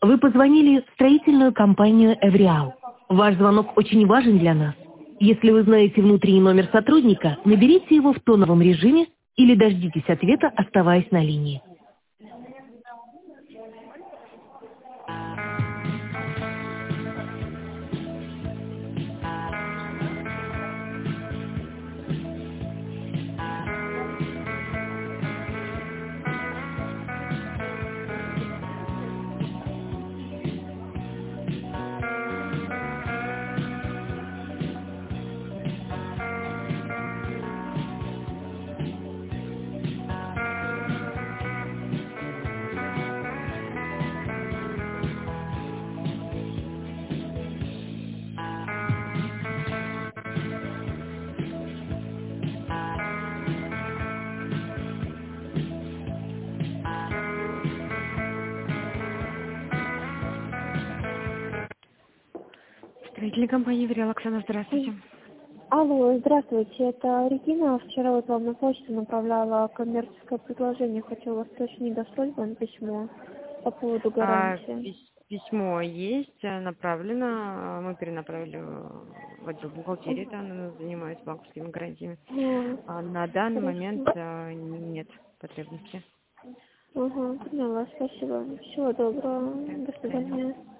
Вы позвонили в строительную компанию «Эвриал». Ваш звонок очень важен для нас. Если вы знаете внутренний номер сотрудника, наберите его в тоновом режиме или дождитесь ответа, оставаясь на линии. Строительная компания «Эвриал». Оксана, здравствуйте. Алло, здравствуйте, это Регина. Вчера вот вам на почту направляла коммерческое предложение. Хотела уточнить, дошло ли вам письмо по поводу гарантии. Письмо есть, направлено, мы перенаправили в отдел бухгалтерии, там она занимается банковскими гарантиями. На данный момент Хорошо. нет потребности. Поняла, спасибо. Всего доброго. До свидания.